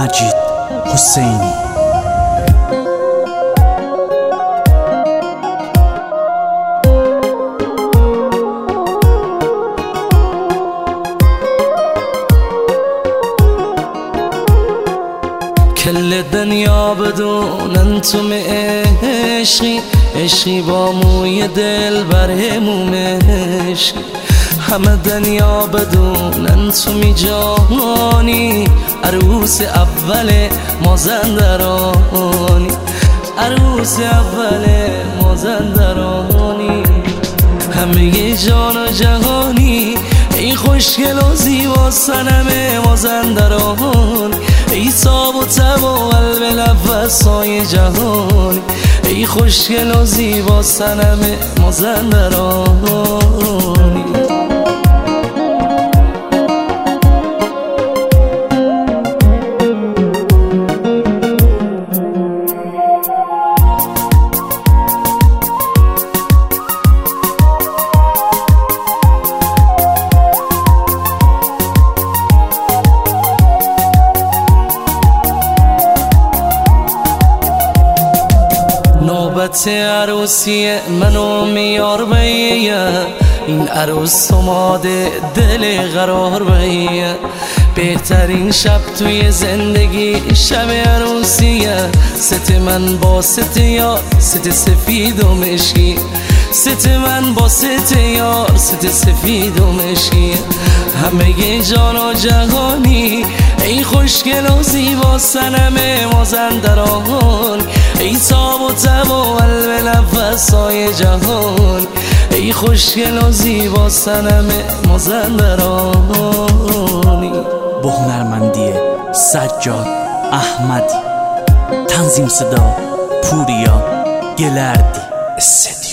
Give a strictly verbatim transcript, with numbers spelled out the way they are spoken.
مجید حسینی. کل دنیا بدونن تو عشقی، عشقی با موی دل بر موم عشقی. همه دنیا بدونن تو می جهانی، عروس اول مازندرانی، عروس اول مازندرانی. همه جان و جهانی ای خوشگل و زیبا صنم مازندران، ای تاب و تب و قلب نفسای جهانی، ای خوشگل و زیبا صنم مازندرانی. نوبت عروسی منو میار بیه، این عروس اوماده دل قرار بیه. بهترین شب توی زندگی شب عروسیه، ست من با ست یار ست سفید و مشکی، ست من با ست یار ست سفید و مشکی. همه جان و جهانی ای خوشگل و زیبا صنم مازندران، ای تاب و تب و قلب نفسای جهان، ای خوشگل و زیبا صنم مازندرانی. با هنرمندی سجاد احمدی، تنظیم صدا پوریا گلردی.